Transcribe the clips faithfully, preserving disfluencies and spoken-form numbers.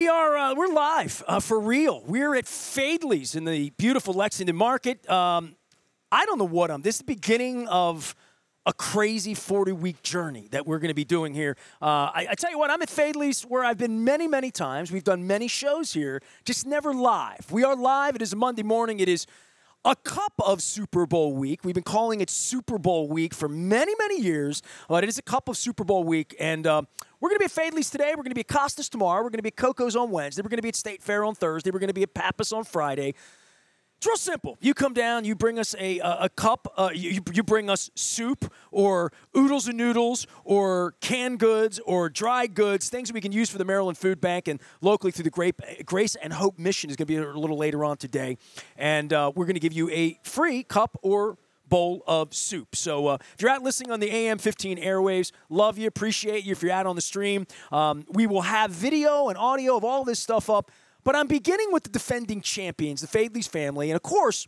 We are uh, we're live uh, for real. We're at Fadley's in the beautiful Lexington Market. Um, I don't know what I'm. This is the beginning of a crazy forty-week journey that we're going to be doing here. Uh, I, I tell you what, I'm at Fadley's where I've been many, many times. We've done many shows here, just never live. We are live. It is a Monday morning. It is a cup of Super Bowl week. We've been calling it Super Bowl week for many, many years, but it is a cup of Super Bowl week. And uh, we're going to be at Fadley's today. We're going to be at Costas tomorrow. We're going to be at Coco's on Wednesday. We're going to be at State Fair on Thursday. We're going to be at Pappas on Friday. It's real simple. You come down, you bring us a a, a cup, uh, you, you bring us soup or oodles and noodles or canned goods or dry goods, things that we can use for the Maryland Food Bank and locally through the Grape, Grace and Hope Mission is going to be a little later on today. And uh, we're going to give you a free cup or bowl of soup. So uh, if you're out listening on the A M fifteen airwaves, love you, appreciate you. If you're out on the stream, um, we will have video and audio of all this stuff up. But I'm beginning with the defending champions, the Fadley's family. And, of course,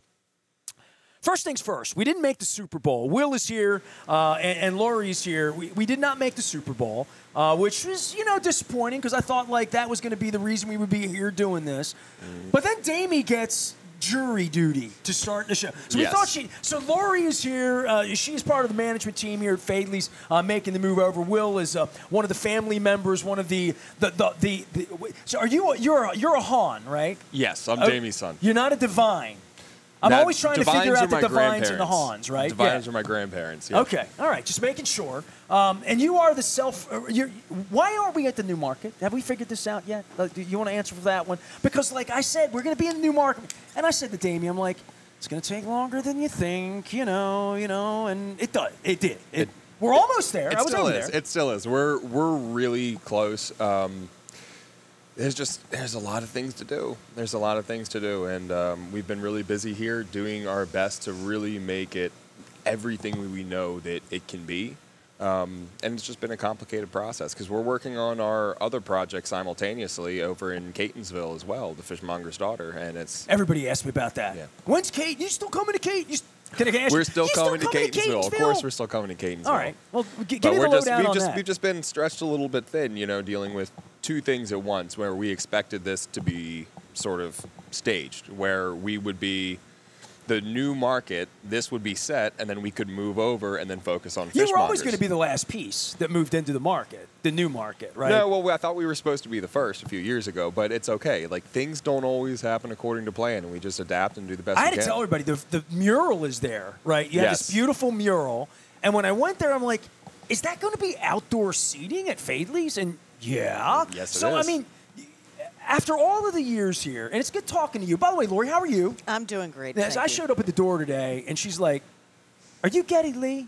first things first, we didn't make the Super Bowl. Will is here uh, and, and Lori's here. We, we did not make the Super Bowl, uh, which was, you know, disappointing because I thought, like, that was going to be the reason we would be here doing this. Mm. But then Damie gets jury duty to start the show. So we yes. thought she – so Lori is here. Uh, she's part of the management team here at Fadley's uh, making the move over. Will is uh, one of the family members, one of the – the, the, the, the so are you – you're a, you're a Han, right? Yes, I'm uh, Damie's son. You're not a divine. I'm That, always trying to figure out the divines and the Hans, right? Divines yeah. are my grandparents. Yeah. Okay, all right, just making sure. Um, and you are the self. Uh, you're, why aren't we at the new market? Have we figured this out yet? Uh, do you want to answer for that one? Because, like I said, we're going to be in the new market. And I said to Damie, I'm like, it's going to take longer than you think, you know, you know, and it does. It did. It, it, we're almost there. It I was still over is. there. It still is. We're we're really close. Um, There's just there's a lot of things to do. There's a lot of things to do, and um, we've been really busy here, doing our best to really make it everything we know that it can be. Um, and it's just been a complicated process because we're working on our other project simultaneously over in Catonsville as well, the Fishmonger's Daughter, and it's everybody asked me about that. Yeah. When's Kate? You still coming to Kate? You st- Can I ask we're you, still you coming, still to, coming Catonsville. to Catonsville. Of course, we're still coming to Catonsville. All right. Well, g- give but me the we're just, lowdown we've on just that. we've just been stretched a little bit thin, you know, dealing with two things at once. Where we expected this to be sort of staged, where we would be the new market, this would be set, and then we could move over and then focus on fishmongers. You were always going to be the last piece that moved into the market, the new market, right? No, well, I thought we were supposed to be the first a few years ago, but it's okay. Like, things don't always happen according to plan, and we just adapt and do the best I we had can. to tell everybody, the, the mural is there, right? You have Yes. this beautiful mural, and when I went there, I'm like, is that going to be outdoor seating at Fadley's? And yeah. Yes, it so, is. I mean, after all of the years here, and it's good talking to you. By the way, Lori, how are you? I'm doing great. As I thank showed you. up at the door today, and she's like, "Are you Geddy Lee?"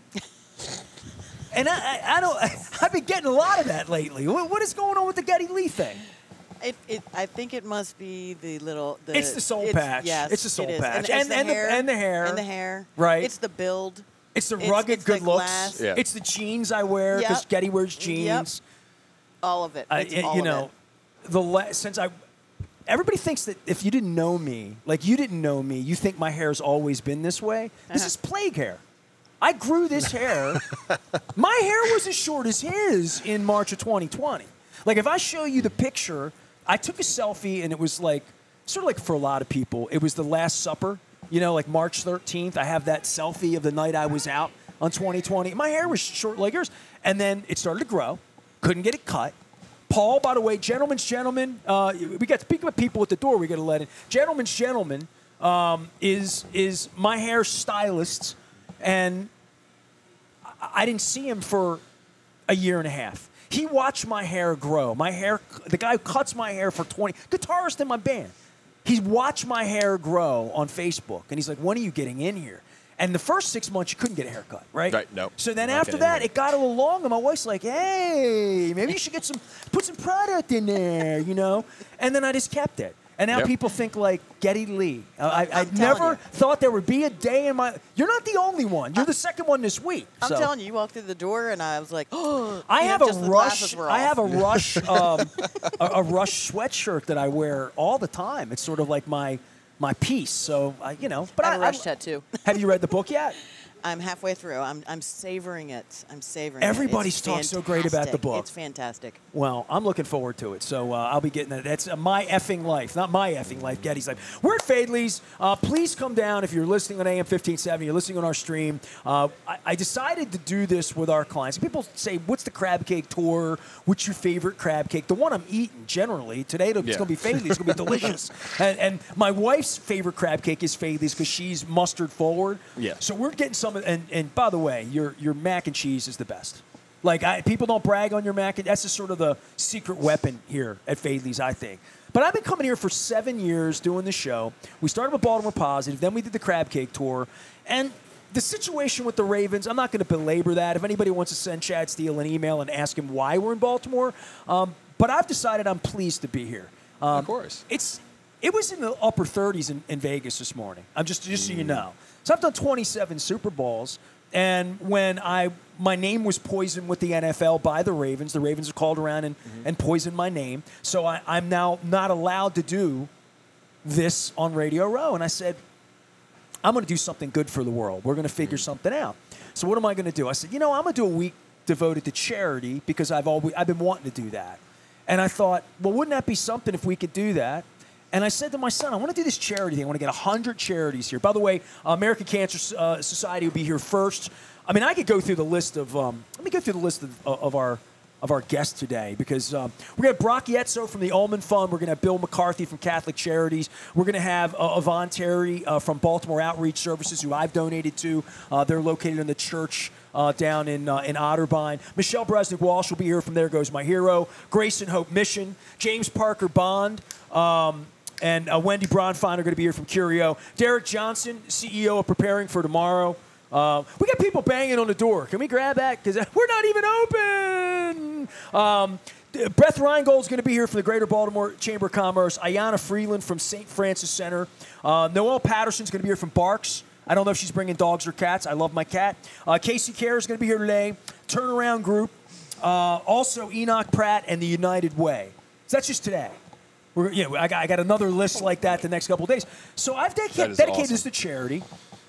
and I, I, I don't. I've been getting a lot of that lately. What, what is going on with the Geddy Lee thing? It, it, I think it must be the little. The, It's the soul patch. Yes, It's the soul it is. patch. and, And- it's the and the- hair, and the hair. and the hair. Right. It's the build. It's the It's- rugged it's the good looks. glass. Yeah. It's the jeans I wear because Yep. Geddy wears jeans. All of it. I- It's it- all you of know, it. the la- since I, everybody thinks that if you didn't know me, like you didn't know me, you think my hair's always been this way. This Uh-huh. is plague hair. I grew this hair. My hair was as short as his in March of twenty twenty. Like if I show you the picture, I took a selfie and it was like sort of like for a lot of people, it was the Last Supper. You know, like March thirteenth. I have that selfie of the night I was out on twenty twenty. My hair was short like yours, and then it started to grow. Couldn't get it cut. Paul, by the way, gentleman's gentleman. Uh, we got speaking of people at the door. We got to let in. Gentleman's gentleman um, is is my hair stylist, and I, I didn't see him for a year and a half. He watched my hair grow. My hair, the guy who cuts my hair for twenty, guitarist in my band. He's watched my hair grow on Facebook, and he's like, "When are you getting in here?" And the first six months, you couldn't get a haircut, right? Right, no. So then Not after getting that, in. it got a little long, and my wife's like, "Hey, maybe you should get some, put some product in there, you know?" And then I just kept it. And now Yep. people think like Geddy Lee. Uh, I, I I'm telling never you. thought there would be a day in my. You're not the only one. You're the second one this week. I'm so. telling you, you walked through the door, and I was like, "Oh!" I you have know, a just the rush. glasses were I off. have a rush. Um, a, a rush sweatshirt that I wear all the time. It's sort of like my my piece. So I, you know. But I I, have a rush I- tattoo. Have you read the book yet? I'm halfway through. I'm I'm savoring it. I'm savoring Everybody's it. It's talking so great about the fantastic. book. It's fantastic. Well, I'm looking forward to it. So uh, I'll be getting that. That's uh, my effing life, not my effing life, Getty's life. We're at Fadley's. Uh, please come down if you're listening on A M fifteen seventy, you're listening on our stream. Uh, I, I decided to do this with our clients. People say, what's the crab cake tour? What's your favorite crab cake? The one I'm eating generally. Today it's Yeah. going to be Fadley's. It's going to be delicious. and, and my wife's favorite crab cake is Fadley's because she's mustard forward. Yeah. So we're getting some of, and, and by the way, your, your mac and cheese is the best. Like, I, people don't brag on your mac. And that's just sort of the secret weapon here at Fadley's, I think. But I've been coming here for seven years doing the show. We started with Baltimore Positive. Then we did the crab cake tour. And the situation with the Ravens, I'm not going to belabor that. If anybody wants to send Chad Steele an email and ask him why we're in Baltimore. Um, but I've decided I'm pleased to be here. Um, Of course. It's It was in the upper thirties in, in Vegas this morning. I'm just, just so you know. So I've done twenty-seven Super Bowls. And when I my name was poisoned with the N F L by the Ravens, the Ravens are called around and, mm-hmm. and poisoned my name. So I, I'm now not allowed to do this on Radio Row. And I said, I'm going to do something good for the world. We're going to figure mm-hmm. something out. So what am I going to do? I said, you know, I'm going to do a week devoted to charity because I've always I've been wanting to do that. And I thought, well, wouldn't that be something if we could do that? And I said to my son, I want to do this charity thing. I want to get one hundred charities here. By the way, American Cancer uh, Society will be here first. I mean, I could go through the list of, um, let me go through the list of, of our of our guests today because um, we're going to have Brock Yetso from the Ullman Fund. We're going to have Bill McCarthy from Catholic Charities. We're going to have uh, Yvonne Terry uh, from Baltimore Outreach Services, who I've donated to. Uh, they're located in the church uh, down in uh, in Otterbein. Michelle Bresnick-Walsh will be here from There Goes My Hero. Grace and Hope Mission. James Parker Bond. Um, And uh, Wendy Bronfein are going to be here from Curio. Derek Johnson, C E O of Preparing for Tomorrow. Uh, we got people banging on the door. Can we grab that? Because we're not even open. Um, Beth Reingold's going to be here from the Greater Baltimore Chamber of Commerce. Ayanna Freeland from Saint Francis Center. Uh, Noelle Patterson's going to be here from Barks. I don't know if she's bringing dogs or cats. I love my cat. Uh, Casey Kerr is going to be here today. Turnaround Group. Uh, also, Enoch Pratt and the United Way. So that's just today. We're, you know, I got, I got another list like that the next couple of days. So I've dedicated, dedicated awesome. this to charity.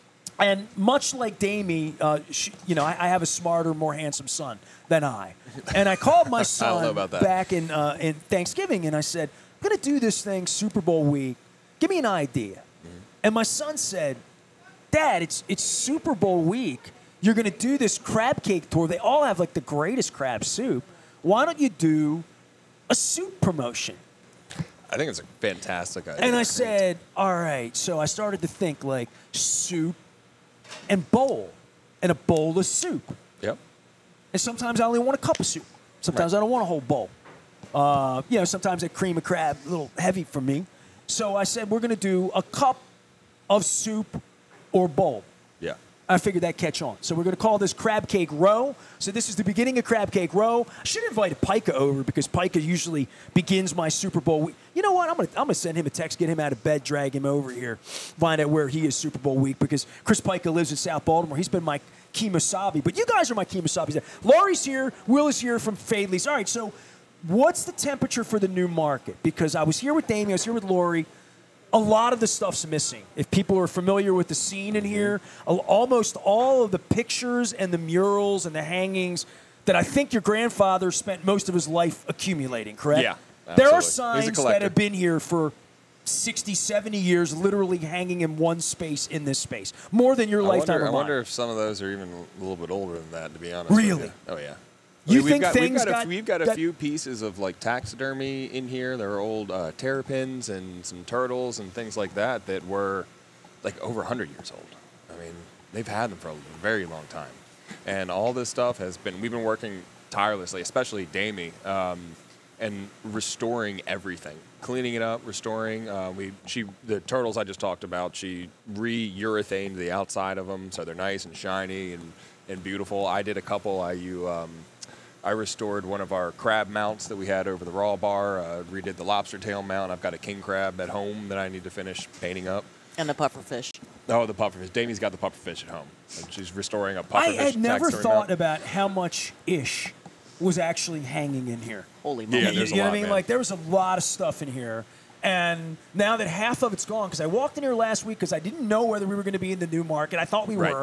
And much like Damie, uh, she, you know, I, I have a smarter, more handsome son than I. And I called my son back in, uh, in Thanksgiving, and I said, I'm going to do this thing Super Bowl week. Give me an idea. Mm-hmm. And my son said, Dad, it's it's Super Bowl week. You're going to do this crab cake tour. They all have, like, the greatest crab soup. Why don't you do a soup promotion? I think it's a fantastic idea. And I said, all right. So I started to think, like, soup and bowl, and a bowl of soup. Yep. And sometimes I only want a cup of soup. Sometimes right. I don't want a whole bowl. Uh, you know, sometimes that cream of crab a little heavy for me. So I said, we're going to do a cup of soup or bowl. Yeah. I figured that'd catch on. So we're going to call this Crab Cake Row. So this is the beginning of Crab Cake Row. I should have invited Pica over because Pica usually begins my Super Bowl week. You know what? I'm going to I'm gonna send him a text, get him out of bed, drag him over here, find out where he is Super Bowl week because Chris Pica lives in South Baltimore. He's been my Kemosabe. But you guys are my Kemosabes. Laurie's here. Will is here from Fadley's. All right, so what's the temperature for the new market? Because I was here with Damien. I was here with Laurie. A lot of the stuff's missing. If people are familiar with the scene in here, almost all of the pictures and the murals and the hangings that I think your grandfather spent most of his life accumulating, correct? Yeah, There are absolutely. He's a signs that collector. have been here for sixty, seventy years, literally hanging in one space in this space. More than your I lifetime wonder, of I mine. wonder if some of those are even a little bit older than that, to be honest with Really? you. Oh, yeah. You we've think got, things we've got, got- a, we've got a got- few pieces of like taxidermy in here. There are old uh, terrapins and some turtles and things like that that were like over one hundred years old. I mean, they've had them for a very long time. And all this stuff has been, we've been working tirelessly, especially Damie, um, and restoring everything, cleaning it up, restoring. Uh, we, she, the turtles I just talked about, she re-urethaned the outside of them so they're nice and shiny and, and beautiful. I did a couple. I you um, I restored one of our crab mounts that we had over the raw bar. Uh, redid the lobster tail mount. I've got a king crab at home that I need to finish painting up. And the pufferfish. Oh, the pufferfish. Damie's got the pufferfish at home. And she's restoring a I pufferfish. had never taxidermy thought mount. about how much ish was actually hanging in here. Holy Yeah, moly. you there's a you know lot, what I mean? man. Like, there was a lot of stuff in here. And now that half of it's gone, because I walked in here last week because I didn't know whether we were going to be in the new market. I thought we Right. were.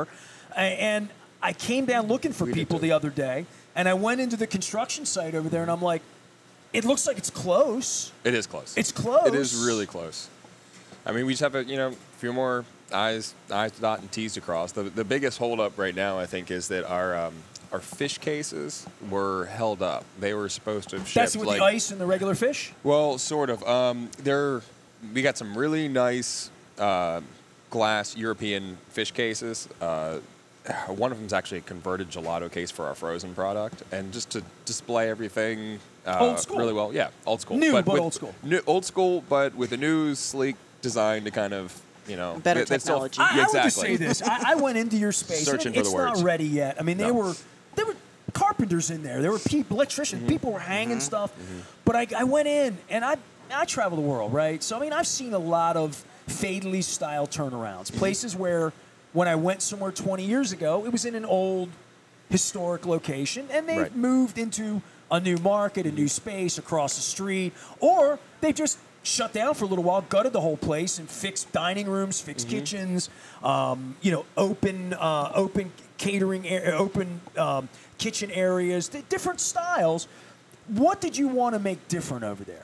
A- And I came down looking for We did people too. the other day, and I went into the construction site over there, and I'm like, it looks like it's close. It is close. It's close. It is really close. I mean, we just have a you know few more I's, I's to dot and T's to cross. The the biggest holdup right now, I think, is that our um, our fish cases were held up. They were supposed to have shipped That's with like the ice and the regular fish? well, sort of. Um, they're we got some really nice uh, glass European fish cases. Uh, one of them is actually a converted gelato case for our frozen product, and just to display everything uh, Old school. really well. Yeah, old school. New, but with- old school. New, old school, but with a new, sleek design to kind of you know Better they- they still- technology. I, yeah, I would just exactly. say this. I, I went into your space. Searching and for it's the not words. ready yet. I mean, they No. were they were carpenters in there. There were people, electricians. People were hanging stuff. But I, I went in, and I I travel the world, right? So I mean, I've seen a lot of Fadley style turnarounds, places where when I went somewhere twenty years ago, it was in an old historic location, and they've Right. moved into a new market, a new space across the street, or they've just shut down for a little while, gutted the whole place, and fixed dining rooms, fixed kitchens, um, you know, open uh, open catering, ar- open um, kitchen areas, di- different styles. What did you want to make different over there?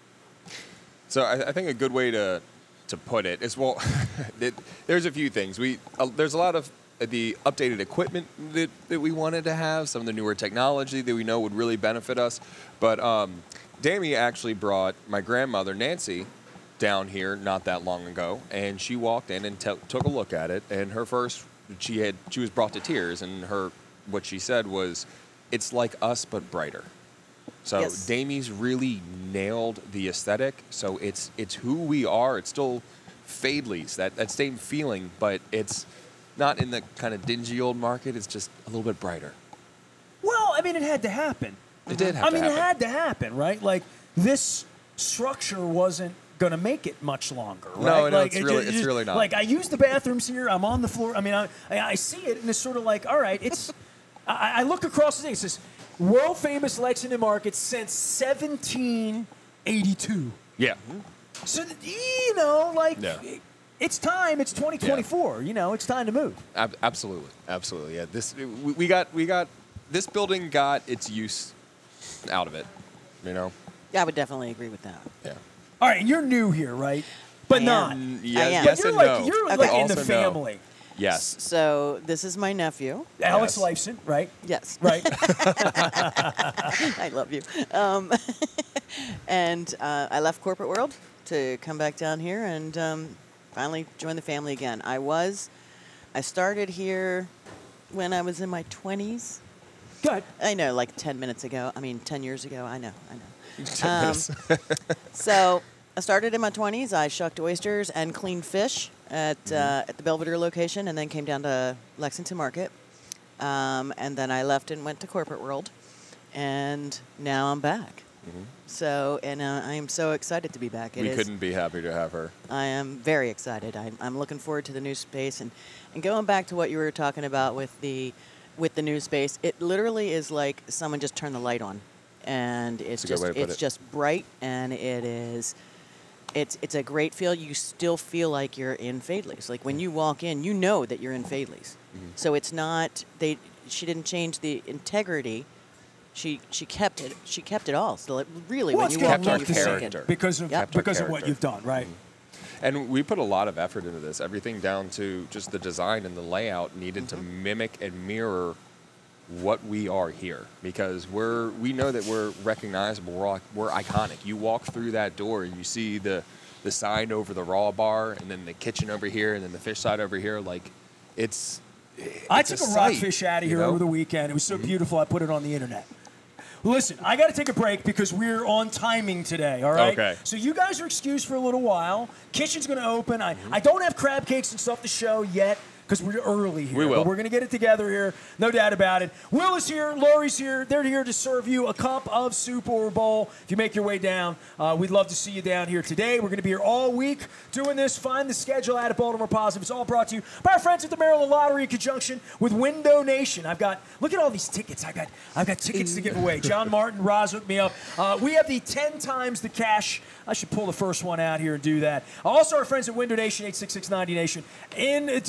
So I, I think a good way to to put it is well, it, there's a few things. We uh, there's a lot of the updated equipment that, that we wanted to have, some of the newer technology that we know would really benefit us. But um, Damie actually brought my grandmother Nancy down here not that long ago, and she walked in and t- took a look at it. And her first, she had she was brought to tears, and her what she said was, "It's like us but brighter." So Yes. Damie's really nailed the aesthetic. So it's it's who we are. It's still Fadley's, that, that same feeling, but it's not in the kind of dingy old market. It's just a little bit brighter. Well, I mean, it had to happen. It did have I to mean, happen. it had to happen, right? Like this structure wasn't going to make it much longer, right? No, no, like, it's it really- ju- it's just- really not. Like I use the bathrooms here. I'm on the floor. I mean, I, I, I see it, and it's sort of like, all right, it's. I, I look across the thing. It says world famous Lexington Market since seventeen eighty-two. Yeah. So you know, like. Yeah. It's time. It's twenty twenty-four. You know, it's time to move. Ab- absolutely. Absolutely. Yeah. This we, we got we got this building got its use out of it. You know. Yeah, I would definitely agree with that. Yeah. All right, and you're new here, right? But I not. am. Mm, yeah, I am. yes You're and like no. you're Okay. like in the Also no. family. Yes. So this is my nephew. Alex Yes. Lifeson, right? Yes. Right. I love you. Um, and uh, I left corporate world to come back down here and um, finally join the family again. I was, I started here when I was in my twenties. Good. I know, like ten minutes ago. I mean, ten years ago. I know, I know. Ten Um, minutes. So I started in my twenties. I shucked oysters and cleaned fish at uh, at the Belvedere location, and then came down to Lexington Market. Um, and then I left and went to corporate world, and now I'm back. So, and uh, I am so excited to be back. It we is- couldn't be happy to have her. I am very excited. I'm, I'm looking forward to the new space, and, and going back to what you were talking about with the with the new space. It literally is like someone just turned the light on, and it's That's a good just way to put it's it. just bright, and it is. It's it's a great feel. You still feel like you're in Fadley's. Like when you walk in, you know that you're in Fadley's. Mm-hmm. So it's not they. She didn't change the integrity. She she kept it. She kept it all. So it really, Well, when it's you going walk to in, look you the feel same character. because of Yep. Kept our because of what character. you've done, right? And we put a lot of effort into this. Everything down to just the design and the layout needed Mm-hmm. to mimic and mirror what we are here, because we're we know that we're recognizable. We're we're iconic. You walk through that door and you see the the sign over the raw bar, and then the kitchen over here, and then the fish side over here. Like it's. I it's took a a, sight, rockfish out of you here know? over the weekend. It was so beautiful. I put it on the internet. Listen, I got to take a break because we're on timing today, all right? Okay. So you guys are excused for a little while. Kitchen's going to open. I, Mm-hmm. I don't have crab cakes and stuff to show yet because we're early here. We will. But we're going to get it together here. No doubt about it. Will is here. Lori's here. They're here to serve you a cup of soup or a bowl. If you make your way down, uh, we'd love to see you down here today. We're going to be here all week doing this. Find the schedule out at Baltimore Positive. It's all brought to you by our friends at the Maryland Lottery in conjunction with Window Nation. I've got, look at all these tickets. I've got, I've got tickets to give away. John Martin, Roz hooked me up. Uh, we have the ten times the cash. I should pull the first one out here and do that. Also, our friends at Window Nation, eight six six ninety Nation. In addition to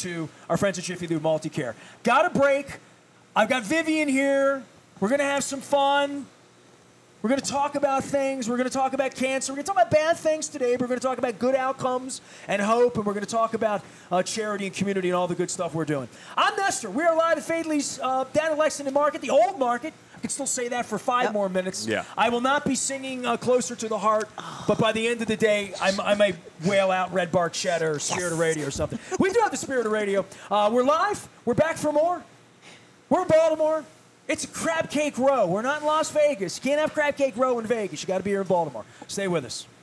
to our friends at Jiffy Lube Multicare. Got a break. I've got Vivian here. We're going to have some fun. We're going to talk about things. We're going to talk about cancer. We're going to talk about bad things today. But we're going to talk about good outcomes and hope. And we're going to talk about uh, charity and community and all the good stuff we're doing. I'm Nestor. We are live at Fadley's uh, down at Lexington Market, the old market. I can still say that for five Yep. more minutes. Yeah. I will not be singing uh, Closer to the Heart. But by the end of the day, I'm, I may wail out Red Bark Cheddar or Spirit of Radio or something. We do have the Spirit of Radio. Uh, we're live. We're back for more. We're in Baltimore. It's a crab cake row. We're not in Las Vegas. You can't have crab cake row in Vegas. You got to be here in Baltimore. Stay with us.